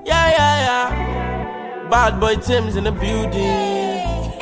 Yeah, yeah, yeah. Bad boy Tim's in the building.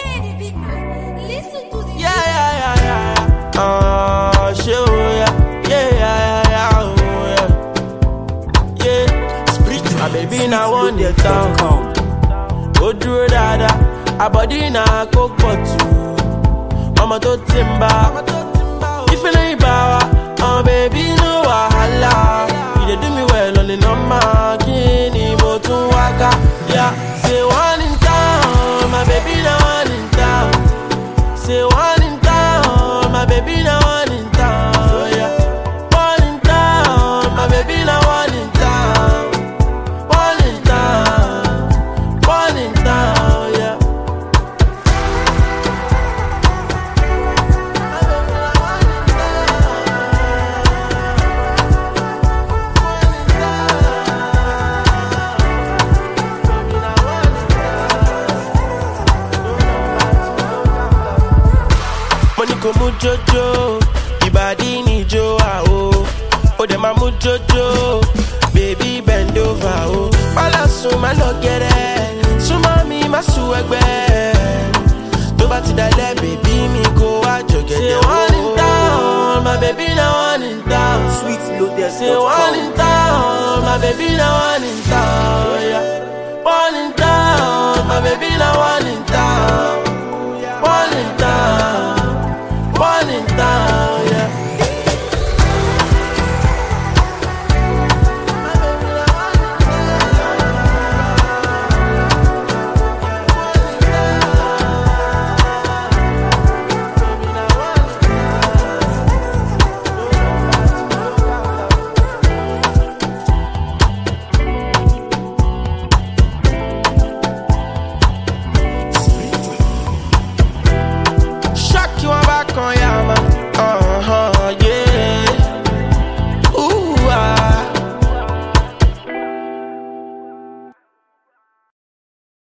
Yeah, yeah, yeah, yeah. Sure, yeah. Yeah, yeah, yeah, oh, yeah. Yeah. My baby now on the town. Go through dada. A body na coke bottle. Mama to timba. If you ain't power, oh baby no wahala. You dey do me well on the number. Kini mo tun waka. Yeah. Say one in town, my baby na one in town. Say one in town, my baby na one in town. Yeah. One in town, my baby na one in town. One in town, one in town. Yeah. Money go mujojo, ibadi ni jo oh. Oh dem a mujojo, baby bend over oh. Bala suma no get it, suma mi ma suegbe. To ba ti dale baby mi go wa jogede. Say one in town, my baby na one in town. Sweet loaded. Say one in town, my baby na one in town. Yeah. One in town, my baby na